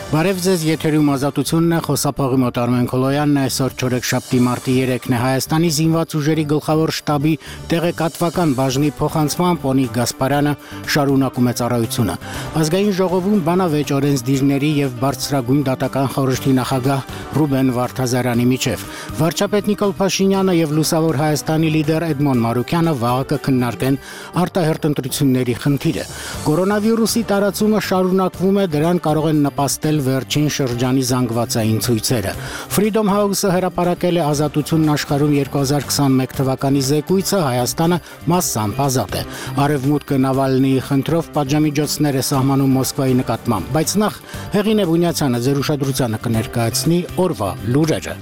Բարև ձեզ, եթերում ազատությունն է, խոսափողի մոտ Արմեն Քոլոյանն է, այսօր չորեքշաբթի մարտի 3-ն է, Հայաստանի զինված ուժերի գլխավոր շտաբի տեղեկատվական բաժնի փոխանցմամբ Օնիկ Գասպարյանը շարունակում է ծառայությունը։ Ազգային ժողովում բանավեճ օրենսդիրների եւ բարձրագույն դատական խորհրդի նախագահ Ռուբեն Վարդազարյանի միջև վարչապետ Նիկոլ Փաշինյանը եւ Լուսավոր Հայաստանի լիդեր Էդմոն Մարուկյանը վաղը կքննարկեն արտահերթ ընտրությունների խնդիրը։ Կորոնավիրուսի տարածումը շարունակվում է, դրան կարող են նպաստել վերջին շրջանի զանգվածային ցույցերը։ Freedom House-ը հրապարակել է Ազատությունն աշխարհում 2021 թվականի զեկույցը, Հայաստանը մասամբ ազատ է։ Արևմուտքը Նավալնիի խնդրով պատժամիջոցներ է սահմանում Մոսկվայի նկատմամբ, բայց նախ Հեղինե Բունյացյանը ձեր ուշադրությանը կներկայացնի օրվա լուրերը։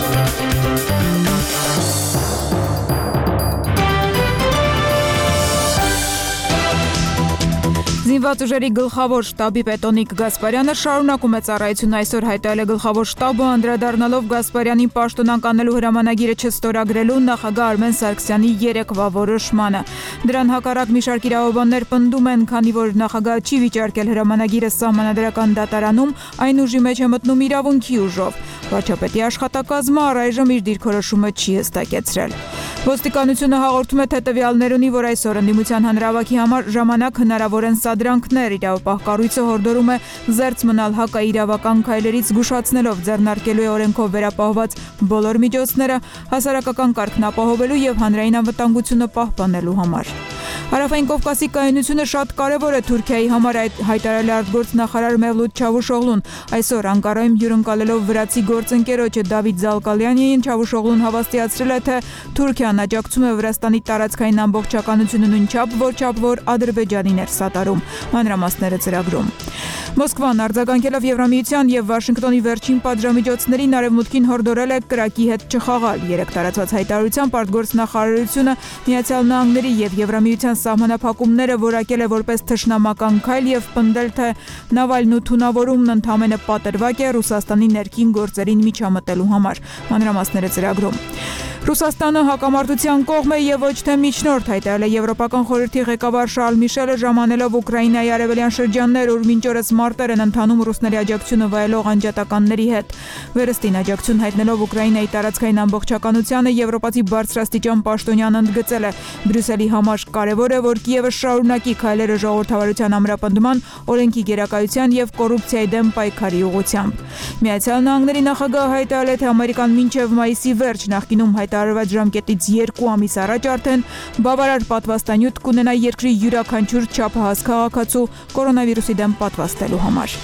Զինված ուժերի գլխավոր շտաբի պետ Օնիկ Գասպարյանը շարունակում է ծառայությունը, այսօր հայտարարել է գլխավոր շտաբը, անդրադառնալով Գասպարյանին պաշտոնանկ անելու հրամանագիրը չստորագրելու նախագահ Արմեն Սարգսյանի երեկվա որոշմանը։ Դրան հակառակ մի շարք իրավաբաններ պնդում են, քանի որ նախագահը չի վիճարկել հրամանագիրը սահմանադրական դատարանում, այն ուժի մեջ է մտնում իրավունքի ուժով։ Վարչապետի աշխատակազմը առայժմ իր դիրքորոշումը չի հստակեցրել։ Ոստիկանությունը հաղորդում է, թե տվյալներ ունի, որ այսօր ընդդիմության հանրահավաքի համար ժամանակ հնարավոր են սադրանքներ, իրավապահ կառույցը հորդորում է զերծ մնալ հակաիրավական քայլերից, զգուշացնելով ձեռնարկելու է օրենքով վերապահված բոլոր միջոցները հասարակական կարգն ապահովելու եւ հանրային անվտանգությունը պահպանելու համար։ Հարավային Կովկասի կայունությունը շատ կարևոր է Թուրքիայի համար, հայտարարել է արտգործնախարար Մևլութ Չավուշօղլուն։ Այսօր Անկարայում հյուրընկալելով վրացի գործընկերոջը Դավիթ Զալկալյանին, Չավուշօղլուն հավաստիացրել է, թե Թուրքիան աջակցում է Վրաստանի տարածքային ամբողջականությունը նույնչափ, որ Ադրբեջանին էր սատարում։ Մանրամասները ծրագրում։ Մոսկվան արձագանքելով Եվրամիության եւ Վաշինգտոնի վերջին պատժամիջոցներին Արևմուտքին հորդորել է կրակի հետ չխաղալ։ Երեք տարածված հայտարարությամբ արտգործնախարարությունը Միացյալ Նահանգների եւ Եվրամիության սահմանափակումները որակել է որպես թշնամական քայլ եւ պնդել, թե Նավալնու թունավորումն ընդհանրապես պատրվակ է Ռուսաստանի ներքին գործերին միջամտելու համար։ Մանրամասները ծրագրում։ Ռուսաստանը հակամարտության կողմ է եւ ոչ թե միջնորդ, հայտարարել է Եվրոպական խորհրդի ղեկավար Շարլ Միշելը, ժամանելով Ուկրաինայի արևելյան շրջաններ, ուր մինչ օրս մարտեր են ընթանում ռուսների աջակցությունը վայելող անջատականների հետ։ Վերստին աջակցություն հայտնելով Ուկրաինայի տարածքային ամբողջականությանը, եվրոպացի բարձրաստիճան պաշտոնյան ընդգծել է. Բրյուսելի համար կարևոր է, որ Կիևը շարունակի քայլերը ժողովրդավարության ամրապնդման, օրենքի գերակայության եւ կոռուպցիայի դեմ պայքարի ուղղությամբ։ Միացյալ Նահանգների նախագահը հայտարարել է, թե Ամերիկան մինչեւ մայիսի վերջ նախկինում հայտարարված ժամկետից 2 ամիս առաջ արդեն բավարար պատվաստանյութ կունենա երկրի յուրաքանչյուր չափահաս քաղաքացու կորոնավիրուսի դեմ պատվաստելու համար։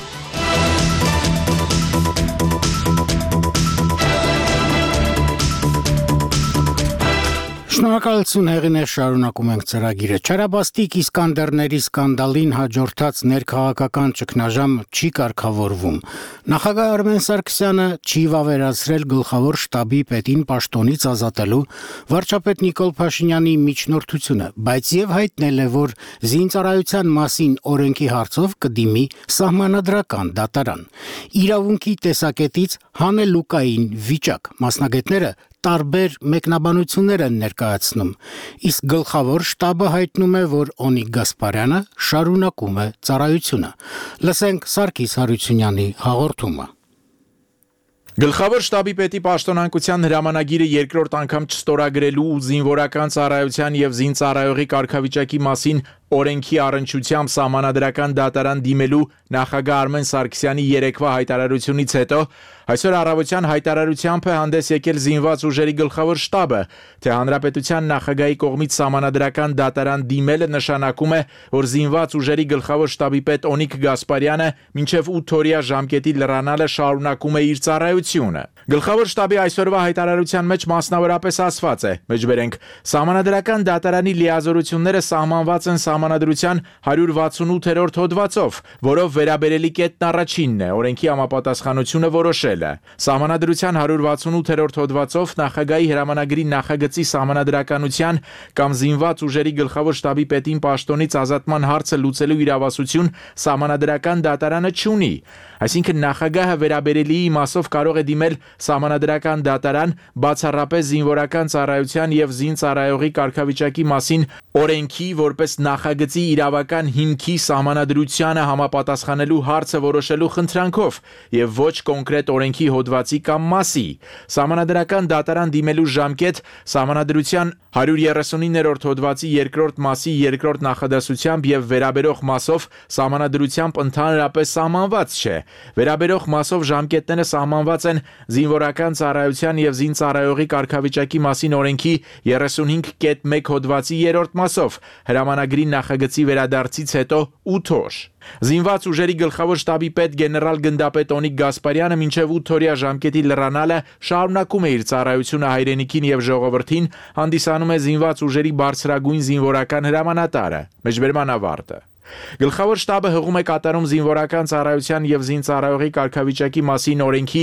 Շնորհակալություն Հեղինե, շարունակում ենք ծրագիրը։ Չարաբաստիկ Իսկանդերների սկանդալին հաջորդած ներքաղաքական ճգնաժամ չի կարգավորվում։ Նախագահ Արմեն Սարգսյանը չի վավերացրել գլխավոր շտաբի պետին պաշտոնից ազատելու վարչապետ Նիկոլ Փաշինյանի միջնորդությունը, բայց եւ հայտնել է, որ զինծառայության մասին օրենքի հարցով կդիմի սահմանադրական դատարան։ Իրավունքի տեսակետից հանելուկային վիճակ, մասնագետները տարբեր մեկնաբանություններ են ներկայացնում, իսկ գլխավոր շտաբը հայտնում է, որ Օնիկ Գասպարյանը շարունակում է ծառայությունը։ Լսենք Սարգիս Հարությունյանի հաղորդումը։ Գլխավոր շտաբի պետի պաշտոնանկության հրամանագիրը երկրորդ անգամ չստորագրելու ու զինվորական ծառայության եւ զինծառայողի կարգավիճակի մասին օրենքի առնչությամբ սահմանադրական դատարան դիմելու նախագահ Արմեն Սարգսյանի երեկվա հայտարարությունից հետո այսօր առավոտյան հայտարարությամբ է հանդես եկել զինված ուժերի գլխավոր շտաբը, թե հանրապետության նախագահի կողմից սահմանադրական դատարան դիմելը նշանակում է, որ զինված ուժերի գլխավոր շտաբի պետ Օնիկ Գասպարյանը մինչև 8 օրյա ժամկետի լրանալը շարունակում է իր ծառայությունը։ Գլխավոր շտաբի այսօրվա հայտարարության մեջ մասնավորապես ասված է. մեջբերենք սահմանադրական դատարանի լիազորությունները սահմանված են Սահմանադրության 168-րդ հոդվածով, որով վերաբերելի կետն առաջինն է, օրենքի համապատասխանությունը որոշել է։ Սահմանադրության 168-րդ հոդվածով նախագահի հրամանագրի նախագծի սահմանադրականության կամ զինված ուժերի գլխավոր շտաբի պետին պաշտոնից ազատման հարցը լուծելու իրավասություն սահմանադրական դատարանը չունի։ Այսինքն նախագահը վերաբերելի իմաստով կարող է դիմել սահմանադրական դատարան բացառապես զինվորական ծառայության եւ զինծառայողի կարգավիճակի մասին օրենքի որպես նախագահ նախագծի իրավական հիմքի սահմանադրությանը համապատասխանելու հարցը որոշելու խնդրանքով եւ ոչ կոնկրետ օրենքի հոդվածի կամ մասի։ Սահմանադրական դատարան դիմելու ժամկետ սահմանադրության 139-րդ հոդվածի 2-րդ մասի 2-րդ նախադասությամբ եւ վերաբերող մասով սահմանադրությամբ ընդհանրապես սահմանված չէ։ Վերաբերող մասով ժամկետները սահմանված են զինվորական ծառայության եւ զինծառայողի կարգավիճակի մասին օրենքի 35.1 հոդվածի 3-րդ մասով հրամանագրի նախագծի վերադարձից հետո 8 օր։ Զինված ուժերի գլխավոր շտաբի պետ գեներալ գնդապետ Օնիկ Գասպարյանը մինչև 8 օրյա ժամկետի լրանալը շարունակում է իր ծառայությունը հայրենիքին եւ ժողովրդին, հանդիսանում է զինված ուժերի բարձրագույն զինվորական հրամանատարը։ Մեջբերման ավարտը։ Գլխավոր շտաբը հղում է կատարում զինվորական ծառայության եւ զինծառայողի կարգավիճակի մասին օրենքի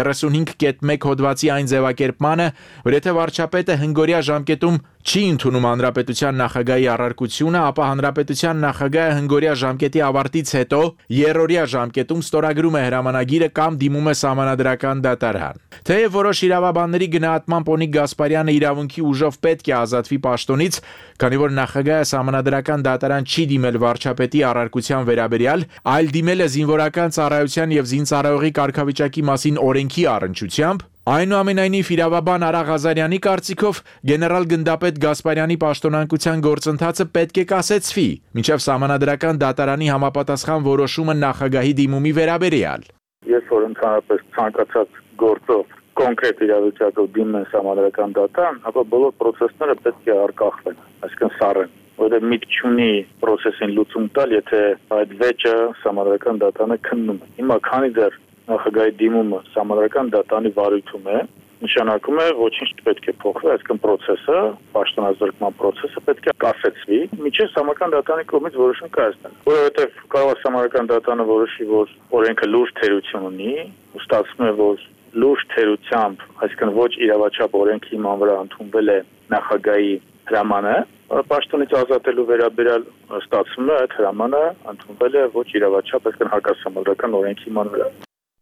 35.1 հոդվածի այն ձևակերպմանը, որ եթե վարչապետը հնգօրյա ժամկետում չի ընդունում հանրապետության նախագահի առարկությունը, ապա հանրապետության նախագահը հնգօրյա ժամկետի ավարտից հետո երրորդյա ժամկետում ստորագրում է հրամանագիրը կամ դիմում է սահմանադրական դատարան։ Թեև որոշ իրավաբանների գնահատմամբ Օնիկ Գասպարյանը իրավունքի ուժով պետք է ազատվի պաշտոնից, քանի որ նախագահը սահմանադրական դատարան չի դիմել վարչապետի առարկության վերաբերյալ, այլ դիմել է զինվորական ծառայության եւ զինծառայողի կարգավիճակի մասին օրենքի առնչությամբ, այնուամենայնիվ իրավաբան Արա Ղազարյանի կարծիքով գեներալ գնդապետ Գասպարյանի պաշտոնանկության գործընթացը պետք է կասեցվի, մինչև սահմանադրական դատարանի համապատասխան որոշումը նախագահի դիմումի վերաբերյալ։ Ես որ ընդհանրապես ցանկացած գործով կոնկրետ իրավիճակով դիմեն սահմանադրական դատարան, ապա բոլոր process-ները պետք է արկախվեն, այսինքն սառեն, որը միտք չունի process-ին լուծում տալ, եթե այդ վեճը սահմանադրական դատարանը քննում է։ Հիմա քանի դեռ նախագահի դիմումը սահմանադրական դատարանի վարույթում է, նշանակում է ոչինչ չպետք է փոխվի, այսինքն process-ը, պաշտոնազրկման process-ը պետք է կասեցվի, մինչև սահմանադրական դատարանի կողմից որոշում կայացնեն։ Որովհետև կարող է սահմանադրական դատարանը որոշի, որ օրենքը լուրջ թերություն ունի, ու ստացվում է, որ լուրջ թերությամբ, այսինքն ոչ իրավաչափ օրենքի հիման վրա ընդունվել է նախագահի հրամանը, պաշտոնից ազատելու վերաբերյալ ստացվում է այդ հրամանը ընդունվել է ոչ իրավաչափ, այսինքն հակասահմանադրական օրենքի հիման վրա։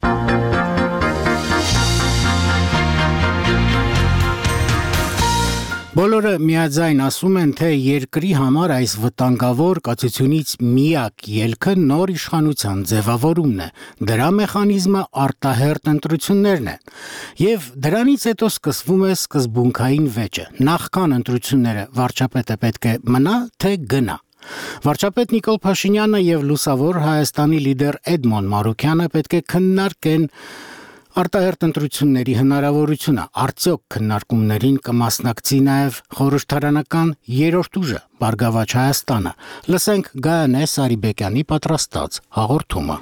Բոլորը միաձայն ասում են, թե երկրի համար այս վտանգավոր կացությունից միակ ելքը նոր իշխանության ձևավորումն է, դրա մեխանիզմը արտահերթ ընտրություններն են, եւ դրանից հետո սկսվում է սկզբունքային վեճը, նախքան ընտրությունները վարչապետը պետք է մնա, թե գնա։ Վարչապետ Նիկոլ Փաշինյանը եւ լուսավոր Հայաստանի լիդեր Էդմոն Մարուկյանը պետք է քննարկեն արտահերթ ընտրությունների հնարավորությունը, արդյոք քննարկումներին կմասնակցի նաև խորհրդարանական երրորդ ուժը, Բարգավաճ Հայաստանը։ Լսենք Գայանե Սարիբեկյանի պատրաստած հաղորդումը։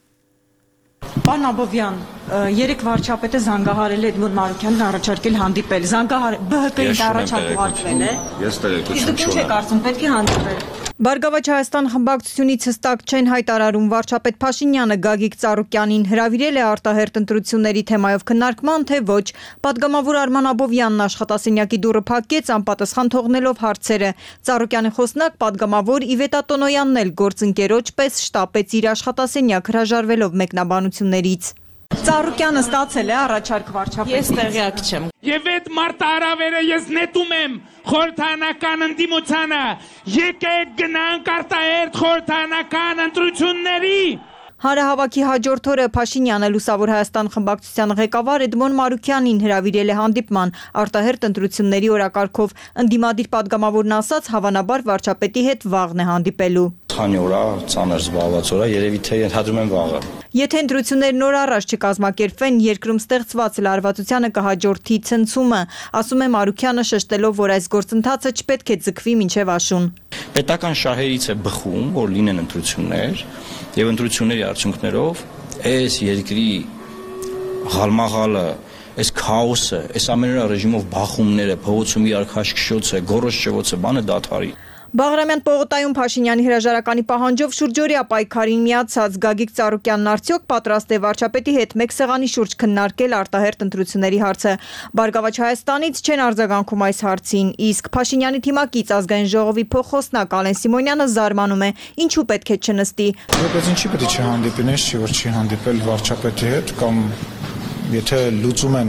Պարոն Աբովյան, երեք վարչապետը զանգահարել է Էդմոն Մարուկյանին առաջարկել հանդիպել։ ԲՀԿ-ին առաջարկ ուղարկվել է։ Ես տեղեկություն չունեմ։ Ինչ եք կարծում, պետք է հանդիպել։ Բարգավաճ Հայաստան խմբակցությունից հստակ չեն հայտարարում վարչապետ Փաշինյանը Գագիկ Ծառուկյանին հրավիրել է արտահերթ ընտրությունների թեմայով քննարկման, թե ոչ։ Պատգամավոր Արման Աբովյանն աշխատասենյակի դուռը փակեց, անպատասխան թողնելով հարցերը։ Ծառուկյանի խոսնակ պատգամավոր Իվետա Տոնոյանն էլ գործընկերոջ պես շտապեց իր աշխատասենյակ հրաժարվելով մեկնաբանություններից։ Ծառուկյանը ստացել է առաջարկ վարչապետից։ Ես տեղյակ չեմ։ Եվ այդ մարտահրավերը ես նետում եմ խորհրդարանական ընդդիմությանը։ Եկեք գնանք արտահերթ խորհրդարանական ընտրությունների։ Հանրահավաքի հաջորդ օրը Փաշինյանը Լուսավոր Հայաստան խմբակցության ղեկավար Էդմոն Մարուկյանին հրավիրել է հանդիպման արտահերթ ընտրությունների օրակարգով։ Ընդդիմադիր պատգամավորն ասաց, հավանաբար վարչապետի հետ վաղն է հանդիպելու։ Քանի օր է, ծանր զբաղված օր է, երևի թե ենթադրում եմ վաղը։ Եթե ընտրություններն օր առաջ չկազմակերպվեն, երկրում ստեղծված լարվածությանը կհաջորդի ցնցումը, ասում է Մարուկյանը, շեշտելով, որ այս գործընթացը չպետք է ձգվի մինչև աշուն։ Պետական շահերից է բխում, որ լինեն ընտրություններ, եւ ընտրությունների արդյունքներով այս երկրի ղալմաղալը, այս քաոսը, այս ամենօրյա ռեժիմով բախումները, փողոցում իրար քաշքշոցը, գորոշչոցը, բանը դադարի։ Բաղրամյան պողոտայում Փաշինյանի հրաժարականի պահանջով շուրջօրյա պայքարին միացած Գագիկ Ծառուկյանն արդյոք պատրաստ է վարչապետի հետ մեկ սեղանի շուրջ քննարկել արտահերթ ընտրությունների հարցը։ Բարգավաճ Հայաստանից չեն արձագանքում այս հարցին, իսկ Փաշինյանի թիմակից Ազգային ժողովի փոխխոսնակ Ալեն Սիմոնյանը զարմանում է, ինչու պետք է չնստի։ Բայց ինչի պետք է չհանդիպի, որ չի հանդիպել վարչապետի հետ կամ եթե լուծում են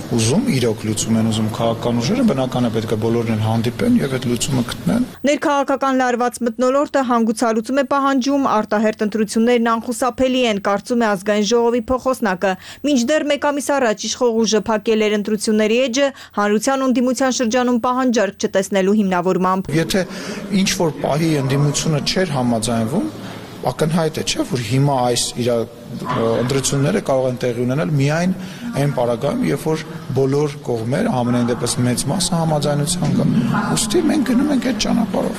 ուզում, իրոք լուծում են ուզում քաղաքական ուժերը, բնական է պետք է բոլորն են հանդիպեն եւ այդ լուծումը գտնեն։ Ներքաղաքական լարված մթնոլորտը հանգուցալուծում է պահանջում, արտահերտ ընտրություններն անխուսափելի են, կարծում է ազգային ժողովի փոխոսնակը։ Մինչդեռ մեկ ամիս առաջ իշխող ուժը փակել էր ընտրությունների էջը հանրության ու ընդդիմության շրջանում պահանջարկ չտեսնելու հիմնավորմամբ։ Եթե ինչ որ պահի ընդդիմությունը չէր համաձայնվում, ակնհայտ է, չէ՞, որ հիմա այս իր ընտրությունները կարող են տեղի ունենալ միայն այն պարագայում, երբ որ բոլոր կողմերը, ամենայն դեպս մեծ մասը համաձայնության կա։ Ուստի մենք գնում ենք այդ ճանապարհով։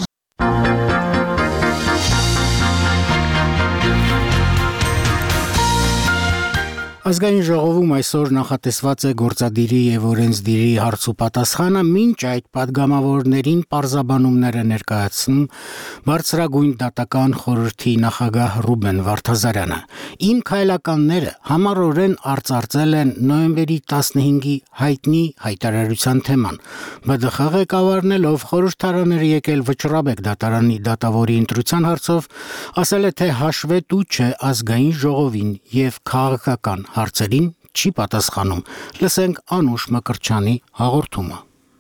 Ազգային ժողովում այսօր նախատեսված է գործադիրի եւ օրենսդիրի հարցուպատասխանը, մինչ այդ падգամավորներին պարզաբանումները ներկայացնում բարձրագույն դատական խորհրդի նախագահ Ռուբեն Վարդազարյանը։ Իմ քայլականները համառորեն արծարծել են նոյեմբերի 15-ի հայտնի հայտարարության թեման։ ԲԴԽ ղեկավարնելով խորհրդարաններ եկել Վճռաբեկ դատարանի դատավորի ընտրության հարցով, ասել է, թե հաշվետու չէ ազգային ժողովին եւ քաղաքական հարցերին չի պատասխանում։ Լսենք Անուշ Մկրտչյանի հաղորդումը։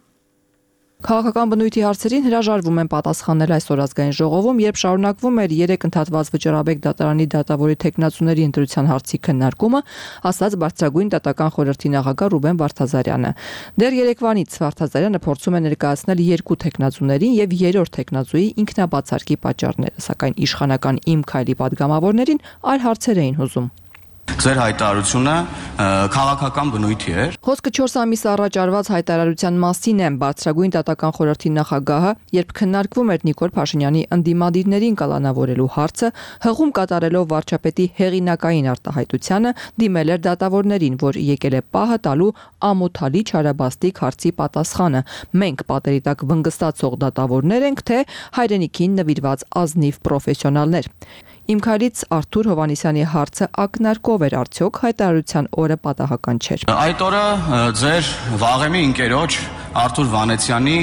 Քաղաքական բնույթի հարցերին հրաժարվում են պատասխանել այսօր ազգային ժողովում, երբ շարունակվում էր 3 ընդհատված Վճռաբեկ դատարանի դատավորի թեկնածուների ընտրության հարցի քննարկումը, ասաց բարձրագույն դատական խորհրդի նախագահ Ռուբեն Վարդազարյանը։ Դեռ երեկվանից Վարդազարյանը փորձում է ներկայացնել 2 թեկնածուներին եւ 3-րդ թեկնածուի ինքնաբացարկի պատճառները, սակայն իշխանական Իմ քայլի падգամավորներին այլ հարցեր էին հուզում։ Ձեր հայտարարությունը քաղաքական բնույթի էր։ Խոսքը 4 ամիս առաջ արված հայտարարության մասին է բարձրագույն դատական խորհրդի նախագահը, երբ քննարկվում էր Նիկոլ Փաշինյանի ընդդիմադիրներին կալանավորելու հարցը, հղում կատարելով վարչապետի հեղինակային արտահայտությանը, դիմել էր դատավորներին, որ եկել է պահը տալու ամոթալի չարաբաստիկ հարցի պատասխանը։ Մենք պատերի տակ վնգստացող դատավորներ ենք, թե հայրենիքին նվիրված ազնիվ պրոֆեսիոնալներ։ Իմ քայլից Արթուր Հովանեսյանի հարցը ակնարկով էր, արդյոք հայտարարության օրը պատահական չէր։ Այդ օրը ձեր վաղեմի ընկերոջ Արթուր Վանեցյանի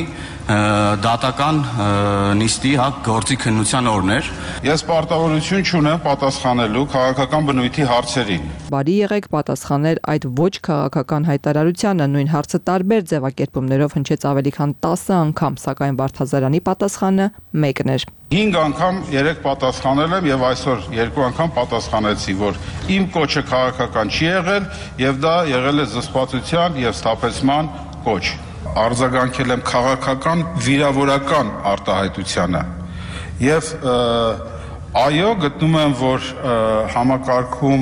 դատական նիստի գործի քննության օրն էր։ Ես պարտավորություն չունեմ պատասխանելու քաղաքական բնույթի հարցերին։ Բարի եղեք պատասխանել այդ ոչ քաղաքական հայտարարությանը, նույն հարցը տարբեր ձևակերպումներով հնչեց ավելի քան 10 անգամ, սակայն Վարդազարյանի պատասխանը մեկն էր։ 5 անգամ 3 պատասխանել եմ եւ այսօր 2 անգամ պատասխանեցի, որ իմ կոչը քաղաքական չի եղել եւ դա եղել է զսպվածության եւ սթափեցման կոչ։ Արձագանքել եմ քաղաքական վիրավորական արտահայտությանը եւ այո, գտնում եմ, որ համակարգում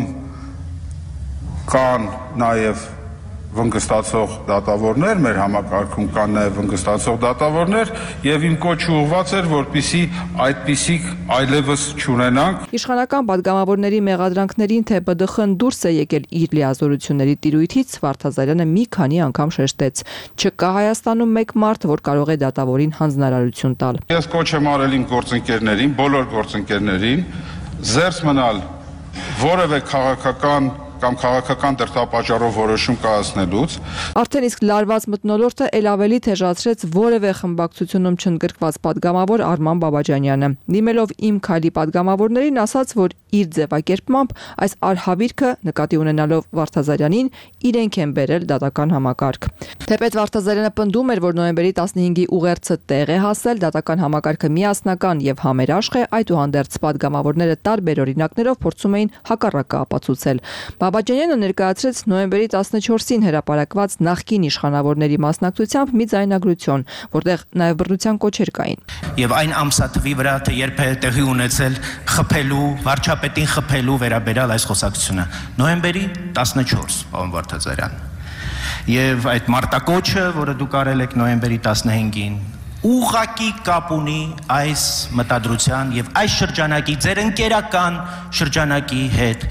կան նաեւ վնգստացող դատավորներ, մեր համակարգում կան նաև վնգստացող դատավորներ եւ իմ կոչը ուղղված էր, որպիսի այդպիսիք այլևս չունենանք։ Իշխանական падգամավորների մեղադրանքներին, թե ԲԴԽ-ն դուրս է եկել իր լիազորությունների տիրույթից, Վարդազարյանը մի քանի անգամ շեշտեց. չկա Հայաստանում մեկ մարդ, որ կարող է դատավորին հանձնարարություն տալ։ Ես կոչ եմ արել իմ գործընկերներին, բոլոր գործընկերներին, զերծ մնալ որևէ քաղաքական կամ քաղաքական դրդապատճառով որոշում կայացնելուց։ Արդեն իսկ լարված մթնոլորտը ել ավելի թեժացրեց որևէ խմբակցությունում չընդգրկված падգամավոր Արման Բաբաջանյանը։ Դիմելով Իմ քայլի падգամավորներին, ասաց, որ իր ձևակերպմամբ այս արհավիրքը նկատի ունենալով Վարդազարյանին իրենք են բերել դատական համակարգ։ Թեպետ Վարդազարյանը պնդում էր, որ նոյեմբերի 15-ի ուղերձը տեղ է հասել, դատական համակարգը միասնական եւ համերաշխ է, այդուհանդերձ падգամավորները տարբեր օրինակներով փորձում էին հակառակը ապացուցել։ Բաբաջանյանը ներկայացրեց նոյեմբերի 14-ին հրապարակված նախկին իշխանավորների մասնակցությամբ մի ձայնագրություն, որտեղ նաև բռնության կոչեր կային։ Եվ այն ամսաթվի վրա, թե երբ է տեղի ունեցել խփելու, վարչապետին խփելու վերաբերյալ այս խոսակցությունը, նոյեմբերի 14, պարոն Վարդազարյան։ Եվ այդ մարտակոչը, որը դուք արել եք նոյեմբերի 15-ին, ուղղակի կապ ունի այս մտադրության եւ այս շրջանակի ձեր ընկերական շրջանակի հետ։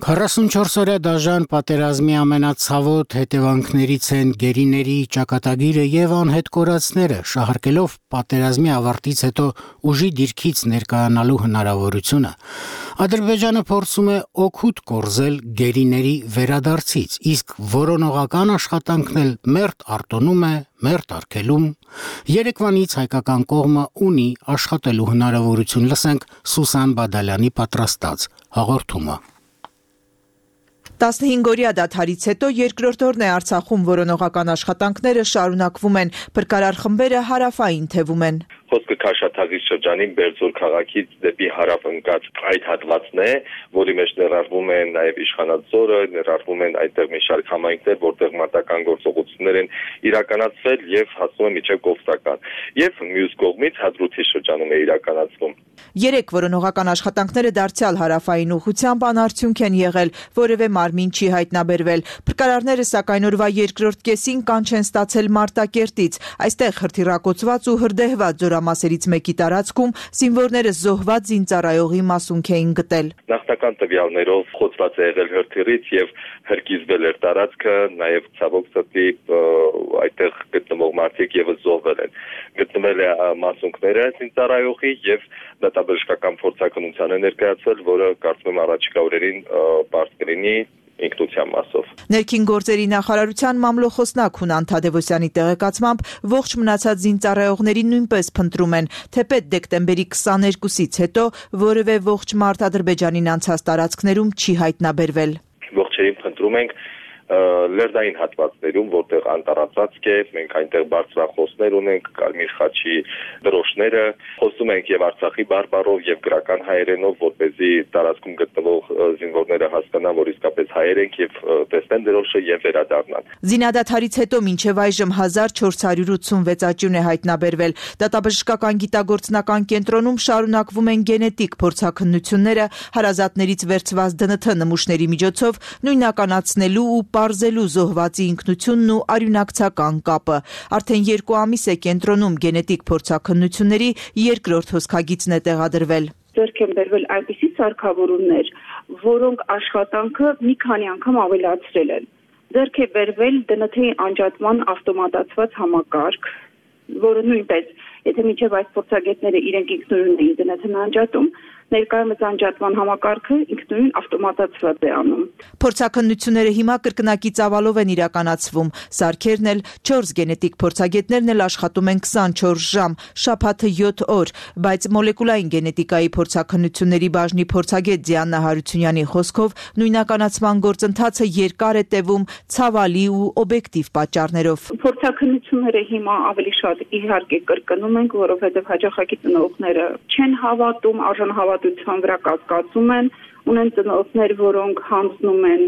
44-օրյա դաժան պատերազմի ամենացավոտ հետևանքներից են գերիների ճակատագիրը եւ անհետ կորածները, շահարկելով պատերազմի ավարտից հետո ուժի դիրքից ներկայանալու հնարավորությունը։ Ադրբեջանը փորձում է օգուտ կորզել գերիների վերադարձից, իսկ որոնողական աշխատանքն էլ մերթ արտոնում է, մերթ արգելում։ Երեկվանից հայկական կողմը ունի աշխատելու հնարավորություն, լսենք Սուսան Բադալյանի պատրաստած հաղորդումը։ 15-օրյա դադարից հետո երկրորդ օրն է Արցախում որոնողական աշխատանքները շարունակվում են, փրկարար խմբերը հարավային թևում են։ Խոսքը Քաշաթաղի շրջանի Բերձոր քաղաքից դեպի հարավ ընկած այդ հատվածն է, որի մեջ ներառվում են նաև Իշխանաձորը, ներառվում են այդտեղ մի շարք համայնքներ, որտեղ մարտական գործողություններ են իրականացվել եւ հասնում են մինչեւ Կովսական։ Եվ մյուս կողմից Հադրութի շրջանում է իրականացվում։ Երեք որոնողական աշխատանքները դարձյալ հարավային ուղղությամբ անարդյունք են եղել, որևէ մարմին չի հայտնաբերվել։ Փրկարարները սակայն օրվա երկրորդ կեսին կանչ են ստացել Մարտակերտից։ Այստեղ հրթիռակոծված ու հրդեհված զորամասերից մեկի տարածքում զինվորները զոհված զինծառայողի մասունք էին գտել։ Նախնական տվյալներով խոցված է եղել հրթիռից եւ հրկիզվել էր տարածքը, նաեւ ցավոք սրտի այդտեղ գտնվող մարդիկ եւս զոհվել են։ Գտնվել է մասունքները զինծառայողի եւ դատաբժշկական փորձակնության է ներկայացվել, որը կարծում եմ առաջիկա օրերին բարձ կլինի ինքնության մասով։ Ներքին գործերի նախարարության մամլոխոսնակ Հունան Թադևոսյանի տեղեկացմամբ ողջ մնացած զինծառայողներին նույնպես փնտրում են, թեպետ դեկտեմբերի 22-ից հետո որևէ ողջ մարդ Ադրբեջանին անցած տարածքներում չի հայտնաբերվել։ Ողջերին փնտրում ենք լերդային հատվածներում, որտեղ անտառածածկ է, մենք այնտեղ բարձրախոսներ ունենք, Կարմիր խաչի դրոշները, խոսում ենք եւ Արցախի բարբառով եւ գրական հայերենով, որպեսզի տարածքում գտնվող զինվորները հասկանան, որ իսկապես հայեր ենք եւ տեսնեն դրոշը եւ վերադառնան։ Զինադադարից հետո մինչեւ այժմ 1486 աճյուն է հայտնաբերվել։ Դատաբժշկական գիտագործնական կենտրոնում շարունակվում են գենետիկ փորձաքննությունները, հարազատներից վերցված ԴՆԹ նմուշների միջոցով նույնականացնելու ու պարզելու զոհվածի ինքնությունն ու արյունակցական կապը։ Արդեն 2 ամիս է կենտրոնում գենետիկ փորձաքննությունների երկրորդ հոսքագիծն է տեղադրվել։ Ձեռք են բերվել այնպիսի սարքավորումներ, որոնք աշխատանքը մի քանի անգամ ավելացրել են։ Ձեռք է բերվել ԴՆԹ-ի անջատման ավտոմատացված համակարգ, որը նույնպես, եթե մինչև այս փորձագետները իրենք ինքնուրույն էին ԴՆԹ-ն անջատում, ներկայումս անջատման համակարգը ինքնուրույն ավտոմատացված է անում։ Փորձաքննությունները հիմա կրկնակի ծավալով են իրականացվում։ Սարքերն էլ 4 գենետիկ փորձագետներն էլ աշխատում են 24 ժամ, շաբաթը 7 օր, բայց մոլեկուլային գենետիկայի փորձաքննությունների բաժնի փորձագետ Դիանա Հարությունյանի խոսքով նույնականացման գործընթացը երկար է տևում ցավալի ու օբյեկտիվ պատճառներով։ Փորձաքննությունները հիմա ավելի շատ իհարկե կրկնում ենք, որովհետև հաջողակի ծնողները չեն հավատում, արժանահավատության վրա կասկածում են, ունեն ծնողներ, որոնք հանձնում են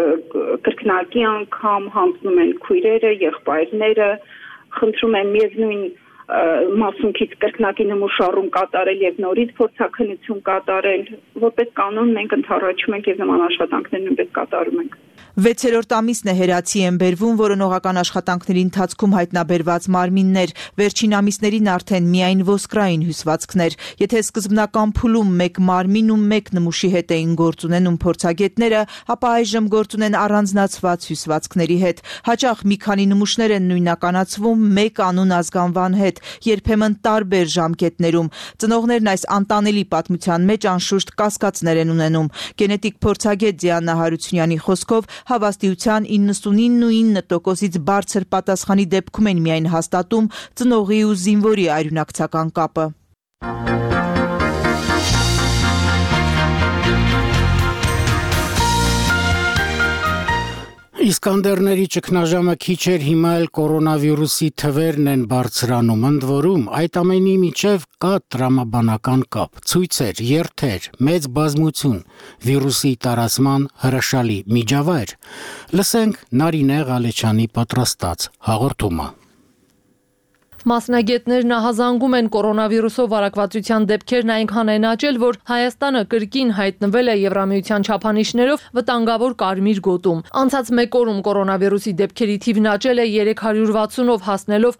կրկնակի անգամ, հանձնում են քույրերը, եղբայրները, խնդրում են միևնույն մասունքից կրկնակի նմուշառում կատարել եւ նորից փորձաքննություն կատարել, որպես կանոն մենք ընդառաջում ենք եւ նման աշխատանքներ նույնպես կատարում ենք։ 6-րդ ամիսն է հերացի են բերվում որոնողական աշխատանքների ընթացքում հայտնաբերված մարմիններ, վերջին ամիսներին արդեն միայն ոսկրային հյուսվածքներ։ Եթե սկզբնական փուլում 1 մարմին ու 1 նմուշի հետ էին գործ ունենում փորձագետները, ապա այժմ գործ ունեն առանձնացված հյուսվածքների հետ։ Հաճախ մի քանի նմուշներ են նույնականացվում 1 անուն ազգանվան հետ, երբեմն տարբեր ժամկետներում։ Ծնողներն այս անտանելի պատմության մեջ անշուշտ կասկածներ են ունենում։ Գենետիկ փորձագետ Դիանա Հարությունյանի խոսքով հավաստիության 99.9%-ից բարձր պատասխանի դեպքում են միայն հաստատում ծնողի ու զինվորի արյունակցական կապը։ Իսկանդերների ճգնաժամը քիչ էր, հիմա էլ կորոնավիրուսի թվերն են բարձրանում, ընդ որում այդ ամենի միջև կա տրամաբանական կապ, ցույցեր, երթեր, մեծ բազմություն, վիրուսի տարածման հրաշալի միջավայր։ Լսենք Նարինե Ղալեչյանի պատրաստած հաղորդումը։ Մասնագետներն ահազանգում են կորոնավիրուսով վարակվածության դեպքերն այնքան են աճել, որ Հայաստանը կրկին հայտնվել է Եվրամիության չափանիշներով վտանգավոր կարմիր գոտում։ Անցած մեկ օրում կորոնավիրուսի դեպքերի թիվն աճել է 360-ով հասնելով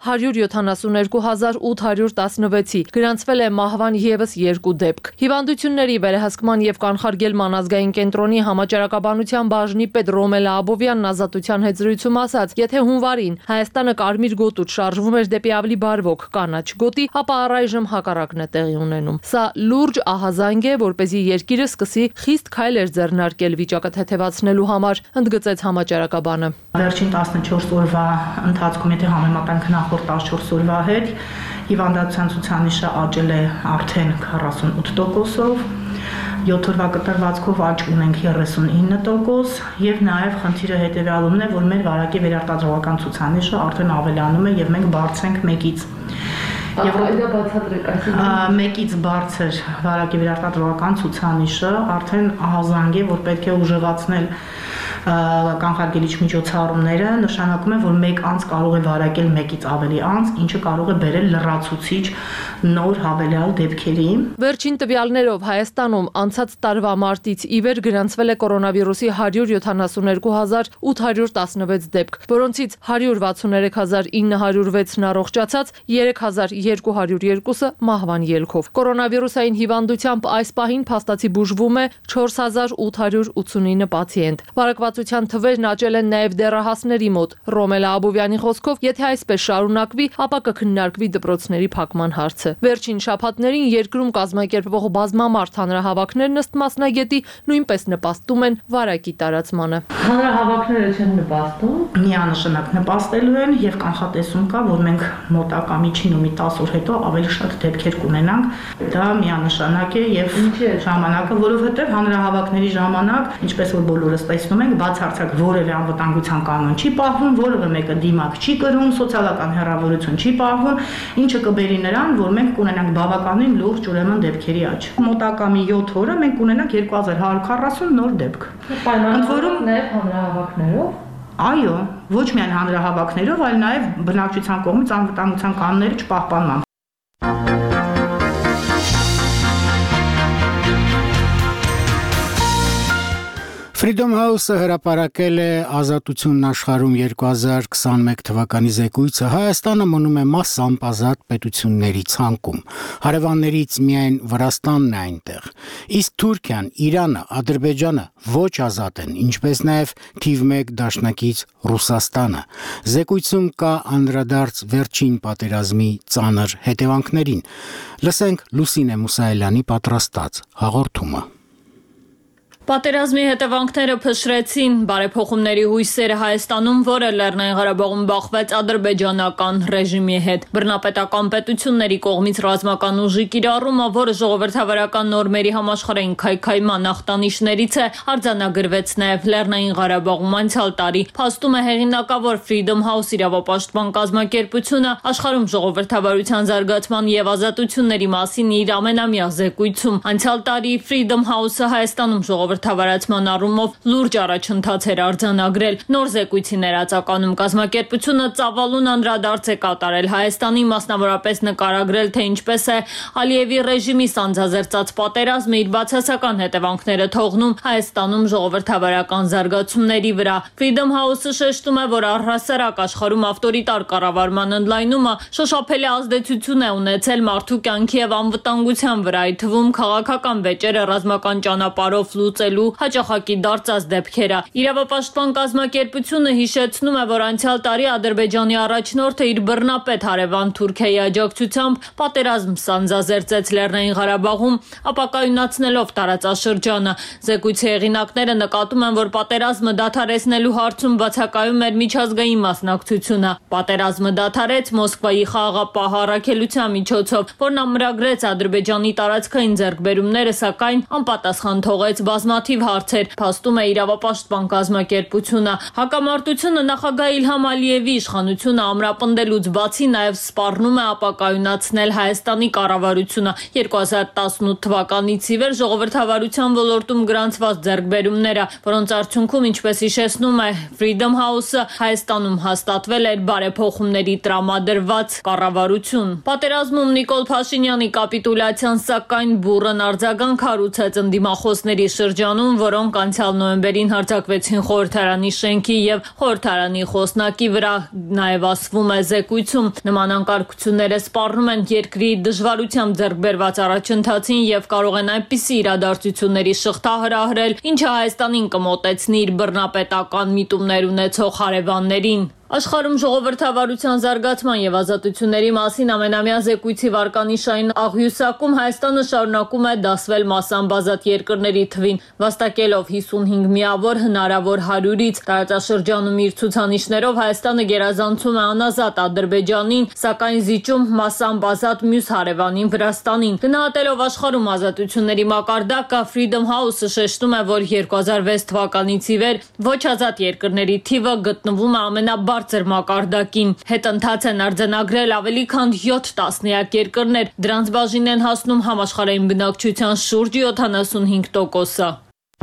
172,816-ի։ Գրանցվել է մահվան ևս 2 դեպք։ Հիվանդությունների վերահսկման եւ կանխարգելման ազգային կենտրոնի համաճարակաբանության բաժնի պետ Ռոմելա Աբովյանն Ազատության հետ զրույցում ասաց, եթե հունվարին Հայաստանը կարմիր գոտուց շարժվում էր դեպի ավելի բարվոք կանաչ գոտի, ապա առայժմ հակառակն է տեղի ունենում։ Սա լուրջ ահազանգ է, որպեսզի երկիրը սկսի խիստ քայլեր ձեռնարկել վիճակը թեթևացնելու համար, ընդգծեց համաճարակաբանը։ Վերջին 14 օրվա ընթացքում, եթե համեմատենք նախորդ 14 օրվա հետ, հիվանդության ցուցանիշը աճել է արդեն 48%-ով, 7 օրվա կտրվածքով աճ ունենք 39% եւ նաեւ խնդիրը հետեւյալումն է, որ մեր վարակի վերարտադրողական ցուցանիշը արդեն ավելանում է եւ մենք բարձր ենք 1-ից։ Եվ դա բացատրեք, այսինքն 1-ից բարձր վարակի վերարտադրողական ցուցանիշը արդեն ահազանգ է, որ պետք է ուժեղացնել կանխարգելիչ միջոցառումները, նշանակում է, որ 1 անց կարող է վարակել 1-ից ավելի անց, ինչը կարող է բերել լրացուցիչ նոր հավելյալ դեպքերի։ Վերջին տվյալներով Հայաստանում անցած տարվա մարտից ի վեր գրանցվել է կորոնավիրուսի 172,816 դեպք, որոնցից 163,906-ն առողջացած, 3,202-ը մահվան ելքով։ Կորոնավիրուսային հիվանդությամբ այս պահին փաստացի բուժվում է 4,889 պացիենտ։ Վարակվածության թվերն աճել են նաև դեռահասների մոտ։ Ռոմելա Աբովյանի խոսքով, եթե այսպես շարունակվի, ապա կքննարկվի դպրոցների փակման հարցը։ Վերջին շաբաթներին երկրում կազմակերպվող բազմամարդ հանրահավաքներն ըստ մասնագետի նույնպես նպաստում են վարակի տարածմանը։ Հանրահավաքները չեն նպաստում։ Միանշանակ նպաստելու են եւ կանխատեսում կա, որ մենք մոտակա միջին ու մի 10 օր հետո ավելի շատ դեպքեր կունենանք։ Դա միանշանակ է եւ ժամանակը, որովհետեւ հանրահավաքների ժամանակ, ինչպես որ բոլորս տեսնում ենք, բացարձակ որևէ անվտանգության կանոն չի պահվում, որևէ մեկը դիմակ չի կրում, սոցիալական հեռավորություն չի պահվում, ինչը կբերի նրան, որ մենք կունենանք բավականին լուրջ ուրեմն դեպքերի աճ։ Մոտակա մի 7 օրը մենք կունենանք 2140 նոր դեպք։ Ընդ որում նաև հանրահավաքներով։ Այո, ոչ միայն հանրահավաքներով, այլ նաև բնակչության կողմից անվտանգության կանոնների չպահպանմամբ։ Freedom House-ը հրապարակել է Ազատությունն աշխարհում 2021 թվականի զեկույցը։ Հայաստանը մնում է մասամբ ազատ պետությունների ցանկում։ Հարևաններից միայն Վրաստանն է այնտեղ։ Իսկ Թուրքիան, Իրանը, Ադրբեջանը ոչ ազատ են, ինչպես նաև թիվ 1 դաշնակից Ռուսաստանը։ Զեկույցում կա անդրադարձ վերջին պատերազմի ծանր հետևանքներին։ Լսենք Լուսինե Մուսայելյանի պատրաստած հաղորդումը։ Պատերազմի հետևանքները փշրեցին բարեփոխումների հույսերը Հայաստանում, որը Լեռնային Ղարաբաղում բախվեց ադրբեջանական ռեժիմի հետ։ Բռնապետական պետությունների կողմից ռազմական ուժի կիրառումը, որը ժողովրդավարական նորմերի համաշխարհային քայքայման ախտանիշներից է, արձանագրվեց նաև Լեռնային Ղարաբաղում անցյալ տարի։ Փաստում է հեղինակավոր Freedom House իրավապաշտպան կազմակերպությունը աշխարհում ժողովրդավարության զարգացման եւ ազատությունների մասին իր ամենամյա զեկույցում։ Անցյալ տարի Freedom House-ը Հայաստանում ժողովրդավարացման առումով լուրջ առաջընթաց էր արձանագրել։ Նոր զեկույցի ներածականում կազմակերպությունը ծավալուն անդրադարձ է կատարել Հայաստանի, մասնավորապես նկարագրել, թե ինչպես է Ալիևի ռեժիմի սանձազերծած պատերազմը իր բացասական հետևանքները թողնում Հայաստանում ժողովրդավարական զարգացումների վրա։ Freedom House-ը շեշտում է, որ առհասարակ աշխարհում ավտորիտար կառավարման ընդլայնումը շոշափելի ազդեցություն է ունեցել մարդու կյանքի եւ անվտանգության վրա, այդ թվում քաղաքական վեճերը ռազմական ճանապարհով լուծելու հաճախակի դարձած դեպքերը։ Իրավապաշտպան կազմակերպությունը հիշեցնում է, որ անցյալ տարի Ադրբեջանի առաջնորդը իր բռնապետ հարևան Թուրքիայի աջակցությամբ պատերազմ սանձազերծեց Լեռնային Ղարաբաղում, ապակայունացնելով տարածաշրջանը։ Զեկույցի հեղինակները նկատում են, որ պատերազմը դադարեցնելու հարցում բացակայում էր միջազգային մասնակցությունը։ Պատերազմը դադարեց Մոսկվայի խաղաղապահ առաքելության միջոցով, որն ամրագրեց Ադրբեջանի տարածքային ձեռքբերումները, սակայն անպատասխան թողեց բազմաթիվ հարցեր, փաստում է իրավապաշտպան կազմակերպությունը։ Հակամարտությունը նախագահ Իլհամ Ալիևի իշխանությունը ամրապնդելուց բացի նաև սպառնում է ապակայունացնել Հայաստանի կառավարությունը։ 2018 թվականից ի վեր ժողովրդավարության ոլորտում գրանցված ձեռքբերումները, որոնց արդյունքում, ինչպես հիշեցնում է Freedom House-ը, Հայաստանում հաստատվել էր բարեփոխումների տրամադրված կառավարություն։ Պատերազմում Նիկոլ Փաշինյանի կապիտուլյացիան սակայն բուռն արձագանք հարուցեց ընդդիմախոսների շրջանում, որոնք անցյալ նոյեմբերին հարձակվեցին խորհրդարանի շենքի եւ խորհրդարանի խոսնակի վրա, նաև ասվում է զեկույցում։ Նման անկարգությունները սպառնում են երկրի դժվարությամբ ձեռք բերված առաջընթացին եւ կարող են այնպիսի իրադարձությունների շղթա հրահրել, ինչը Հայաստանին կմոտեցնի իր բռնապետական միտումներ ունեցող հարևաններին։ Աշխարհում ժողովրդավարության զարգացման եւ ազատությունների մասին ամենամյա զեկույցի վարկանիշային աղյուսակում Հայաստանը շարունակում է դասվել մասամբ ազատ երկրների թվին, վաստակելով 55 միավոր հնարավոր 100-ից։ Տարածաշրջանում իր ցուցանիշներով Հայաստանը գերազանցում է անազատ Ադրբեջանին, սակայն զիջում մասամբ ազատ մյուս հարևանին Վրաստանին։ Գնահատելով աշխարհում ազատությունների մակարդակը, Freedom House-ը շեշտում է, որ 2006 թվականից ի վեր ոչ ազատ երկրների թիվը գտնվում է ամենաբարձր մակարդակին։ Հետընթաց են արձանագրել ավելի քան 7 տասնյակ երկրներ, դրանց բաժին են հասնում համաշխարհային բնակչության շուրջ 75%-ը։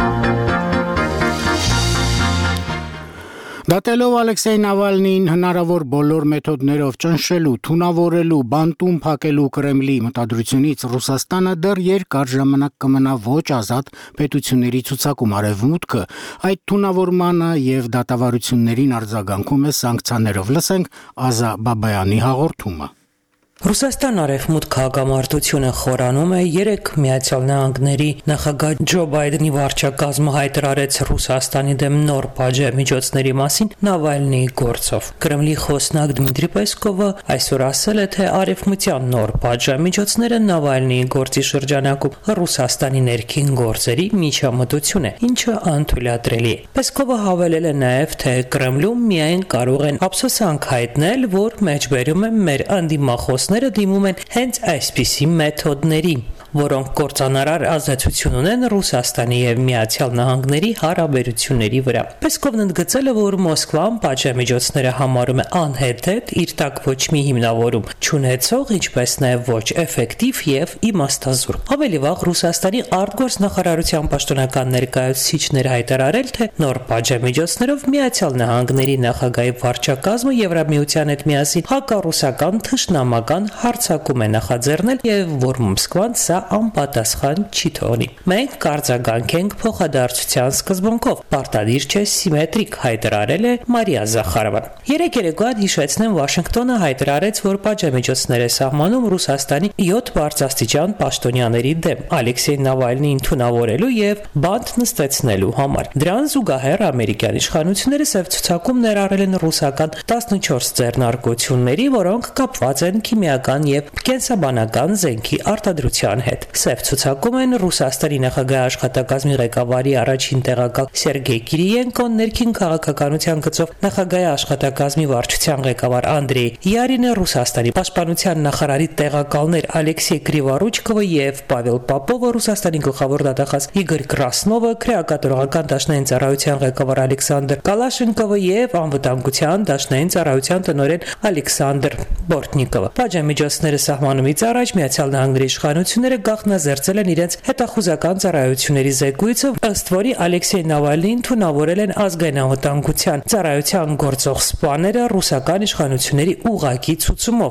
Դատելով Ալեքսեյ Նավալնիին հնարավոր բոլոր մեթոդներով ճնշելու, թունավորելու, բանտում փակելու Կրեմլի մտադրությունից Ռուսաստանը դեռ երկար ժամանակ կմնա ոչ ազատ պետությունների ցուցակում արևմուտքը այդ թունավորմանը եւ դատավարություններին արձագանքում է սանկցիաներով։ Լսենք Ազա Բաբայանի հաղորդումը։ Ռուսաստան արևմուտք հակամարտությունը խորանում է 3 Միացյալ Նահանգների նախագահ Ջո Բայդենի վարչակազմը հայտարարեց Ռուսաստանի դեմ նոր պատժամիջոցների մասին Նավալնիի գործով։ Կրեմլի խոսնակ Դմիտրի Պեսկովը այսօր ասել է, թե արևմտյան նոր պատժամիջոցները Նավալնիի գործի շրջանակում Ռուսաստանի ներքին գործերի միջամտություն է, ինչը անթույլատրելի է։ Պեսկովը հավելել է նաև, թե Կրեմլում միայն կարող են ափսոսանք հայտնել, որ մեջբերում է մեր անդիմախոսները դիմում են հենց այսպիսի մեթոդների, որոնք կործանարար ազդեցություն ունեն Ռուսաստանի եւ Միացյալ Նահանգների հարաբերությունների վրա։ Պեսկովն ընդգծել է, որ Մոսկվան պատժամիջոցները համարում է անհեթեթ, իր տակ ոչ մի հիմնավորում չունեցող, ինչպես նաեւ ոչ էֆեկտիվ եւ իմաստազուրկ։ Ավելի վաղ Ռուսաստանի արտգործնախարարության պաշտոնական ներկայացուցիչները հայտարարել, թե նոր պատժամիջոցներով Միացյալ Նահանգների նախագահի վարչակազմը Եվրամիության հետ միասին հակառուսական թշնամական հարձակում է նախաձեռնել եւ որ Մոսկվան սա անպատասխան չի թողնի։ Մենք կարձագանքենք փոխադարձության սկզբունքով, պարտադիր չէ սիմետրիկ, հայտարարել է Մարիա Զախարովան։ Երեկ երեկոյան հիշեցնեմ, Վաշինգտոնը հայտարարեց, որ պատժամիջոցներ է սահմանում Ռուսաստանի 7 բարձրաստիճան պաշտոնյաների դեմ Ալեքսեյ Նավալնիին թունավորելու եւ բանտ նստեցնելու համար։ Դրան զուգահեռ ամերիկյան իշխանությունները սև ցուցակում ներառել են ռուսական 14 ձեռնարկությունների, որոնք կապված են քիմիական եւ կենսաբանական զենքի արտադրության հետ։ Սև ցուցակում են Ռուսաստանի նախագահ աշխատակազմի ղեկավարի առաջին տեղակալ Սերգեյ Կիրիենկոն, ներքին քաղաքականության գծով նախագահի աշխատակազմի վարչության ղեկավար Անդրեյ Յարինը, Ռուսաստանի պաշտպանության նախարարի տեղակալներ Ալեքսեյ Կրիվարուչկովը եւ Պավել Պապովը, Ռուսաստանի գլխավոր դատախազ Իգոր Կրասնովը, քրեակատորական դաշնային ծառայության ղեկավար Ալեքսանդր Կալաշենկովը եւ անվտանգության դաշնային ծառայության տնօրեն Ալեքսանդր Բորտնիկովը։ Պատժամիջոցները սահմանումից առաջ Միացյալ Նահանգների իշխանությունները գաղտնազերծել են իրենց հետախուզական ծառայությունների զեկույցը, ըստ որի Ալեքսեյ Նավալնիին թունավորել են ազգային անվտանգության ծառայության գործող սպաները ռուսական իշխանությունների ուղղակի ցուցումով։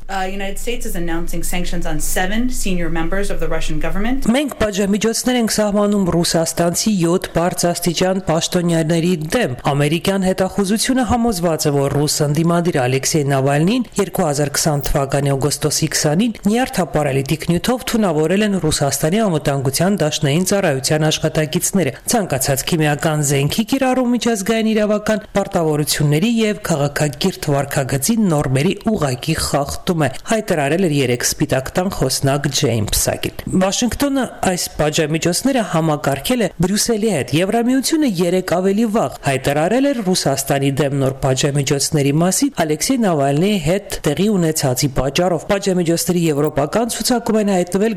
Մենք պատժամիջոցներ ենք սահմանում ռուսաստանցի 7 բարձրաստիճան պաշտոնյաների դեմ։ Ամերիկյան հետախուզությունը համոզված է, որ ռուս ընդդիմադիր Ալեքսեյ Նավալնիին 2020 թվականի օգոստոսի 20-ին նյարդապարալի տիկնյութով թունավորել են Ռուսաստանի անվտանգության դաշնային ծառայության աշխատակիցները, ցանկացած քիմիական զենքի կիրառում միջազգային իրավական պարտավորությունների եւ քաղաքակիրթ վարքագծի նորմերի ուղղակի խախտում է, հայտարարել էր 3 Սպիտակ տան խոսնակ Ջեյմս Սագին։ Վաշինգտոնը այս պատժամիջոցները համակարգել է Բրյուսելի հետ։ Եվրամիությունը 3 ավելի վաղ հայտարարել էր Ռուսաստանի դեմ նոր պատժամիջոցների մասին Ալեքսեյ Նավալնիի հետ տեղի ունեցածի պատճառով։ Պատժամիջոցների եվրոպական ցուցակում են հայտնվել գլխավոր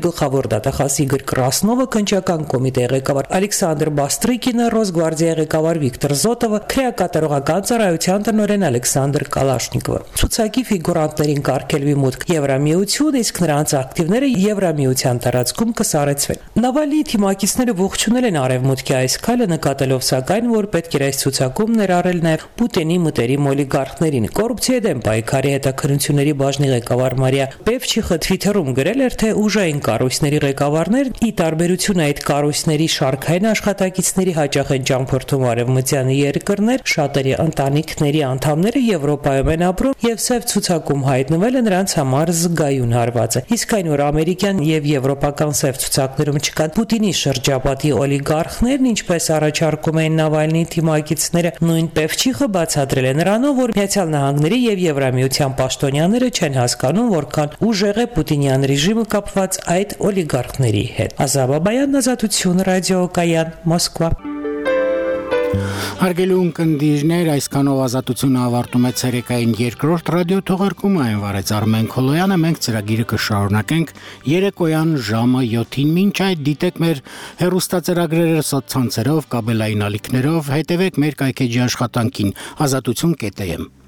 դատախազ Իգոր Կրասնովը, քննչական կոմիտեի ղեկավար Ալեքսանդր Բաստրիկինը, Ռոսգվարդիայի ղեկավար Վիկտոր Զոտովը, քրեակատարողական ծառայության տնօրեն Ալեքսանդր Կալաշնիկովը։ Ցուցակի ֆիգուրանտներին կարգելվի մուտք Եվրամիություն, իսկ նրանց ակտիվները Եվրամիության տարածքում կսարեցվեն։ Նավալնիի թիմակիցները ողջունել են արևմուտքի այս քայլը, նկատելով սակայն, որ պետք էր այս ցուցակում ներառել նաև Պուտինի մտերիմ օլիգարխներին։ Կոռուպցիայի դեմ պայքարի հետաքննությունների բաժնի ղեկավար Մարիա Պևչիխը Twitter-ում գրել էր, թե ուժային կառույցների ղեկավարներն ի տարբերություն այդ կառույցների շարքային աշխատակիցների հաճախ են ճամփորդում արևմտյան երկրներ, շատերի ընտանիքների անդամները Եվրոպայում են ապրում եւ սև ցուցակում հայտնվելը նրանց համար զգայուն հարված է։ Իսկ այն, որ ամերիկյան եւ եվրոպական սև ցուցակներում չկան Պուտինի շրջապատի օլիգարխներն, ինչպես առաջարկում են Նավալնիի թիմակիցները, նույն Պևչիխը բացատրել է նրանով, որ Միացյալ Նահանգների եւ Եվրամիության պաշտոնյաները չեն հասկանում, որքան ուժեղ է Պուտինյան ռեժիմը կապված այդ օլիգարխների հետ։ Ազաբաբայան, Ազատություն, ռադիոկայան, Մոսկվա։ Հարգելի ունկնդիրներ, այսքանով Ազատությունը ավարտում է ցերեկային երկրորդ ռադիո թողարկումը, այն վարեց Արմեն Քոլոյանը, մենք ծրագիրը կշարունակենք երեկոյան ժամը 7-ին, մինչ այդ դիտեք մեր հեռուստածրագրերը սոցցանցերով, կաբելային ալիքներով, հետևեք մեր կայքեջի աշխատանքին, azatutun.am